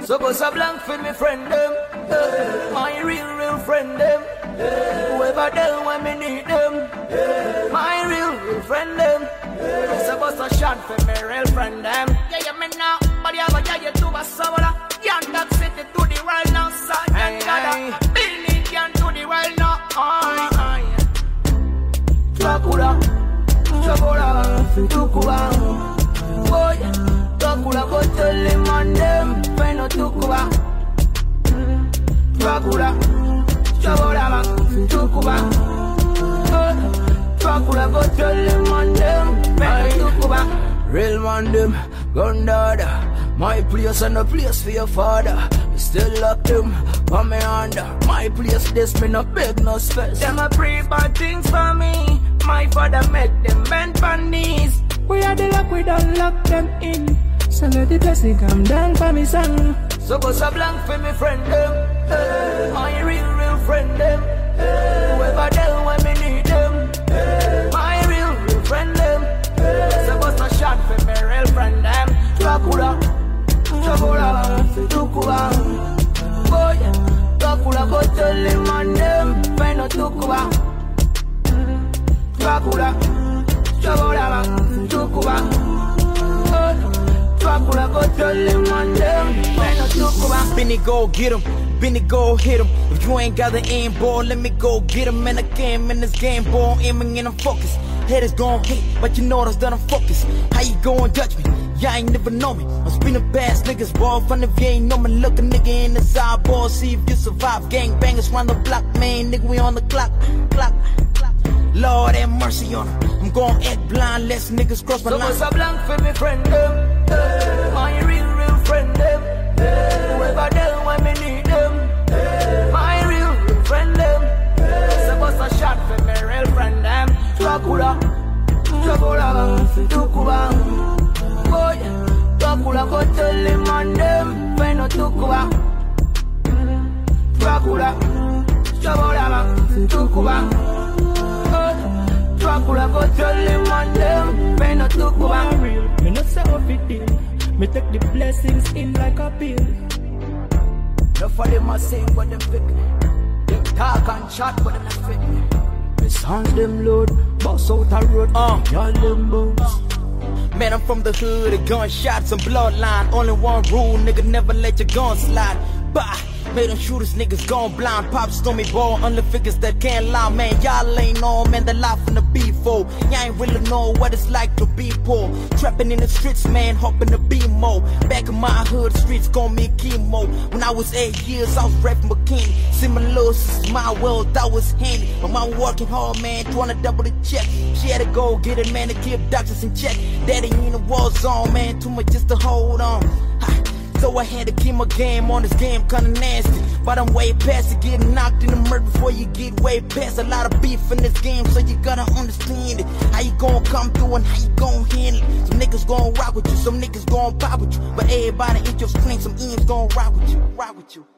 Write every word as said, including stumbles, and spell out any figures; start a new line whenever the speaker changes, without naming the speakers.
So bust a blank for me friend them, uh, my real, real friend them. Uh, whoever them when me need them, uh, my real, real friend them. Uh, so bust a shot for me real friend them. Yeah, yeah, me now, but you have a yeah, you do a soda. Young Dog City to the world now, Sergeant Gada. Billy can to the world now. Aye, aye. Dracula, Dracula, Dracula. Boy, Dracula go tell him and them, pay no Dracula. Dracula, Dracula, Dracula. Dracula go tell him and them, pay no Dracula. Real man them, gun dada. My place and a place for your father. Still lock them on me under. My place, this me no beg no space. Them a pray bad things for me. My father make them bend on knees.
We are the lock, we don't lock them in. So let the blessing come down for me son.
So bust a blank for me friend them, uh, my real, real friend them. uh, Whoever them when me need them, uh, my real, real friend them. uh, So bust a shot for me real friend them. Dracula, Dracula, Dracula. Boy, Dracula go tell him and them, pay no Dracula. Dracula, Dracula, Dracula. Dracula go tell him and them, pay no Dracula.
Benny go get him, Benny go hit him. If you ain't got the aim ball, let me go get him. And again, in this game ball, aiming and I'm focused. Haters gon' hate, but you know that I'm focused. How you gon' judge me? Y'all ain't never know me. I'm spinning past niggas, ball. Fun if you ain't know me. Look a nigga in the side ball, see if you survive. Gang bangers round the block, man. Nigga, we on the clock, clock, clock. Lord have mercy on him. I'm gon' act blind, less niggas cross my
so
line.
So bust a blank for me friend them, uh, my real, real friend them. uh, Whoever them when me need them, uh, my real, real friend them. uh, So bust a shot for me real friend them. Dracula, Dracula, Dracula. Boy, Dracula go tell him and them, pay no Dracula. Dracula, Dracula, Dracula. Dracula go tell him and them, pay no Dracula.
Real, me not say off it in. Me take the blessings in like a pill.
No for them a sing, but them pick me. Them talk and chat, but them not fit me. The songs them load, bust out a road, uh, y'all them bones.
Man, I'm from the hood, a gunshots and bloodline. Only one rule, nigga, never let your gun slide. Bah, made them shooters, niggas gone blind. Pop stormy ball, only figures that can't lie. Man, y'all ain't on, man, the life in the B four. Y'all ain't really know what it's like to be poor. Trapping in the streets, man, hoping to be more. Back in my hood, streets gon' me chemo. When I was eight years, I was rapping bikini. Similar to my world, that was handy. My mom working hard, man, trying to double the check. She had to go get it, man, to keep doctors in check. Daddy in the war zone, man, too much just to hold on. Ha. So I had to keep my game on, this game kinda nasty. But I'm way past it, getting knocked in the murk before you get way past. A lot of beef in this game, so you gotta understand it. How you gon' come through and how you gon' handle it. Some niggas gon' rock with you, some niggas gon' pop with you. But everybody ain't your screen, some M's gon' rock with you, rock with you.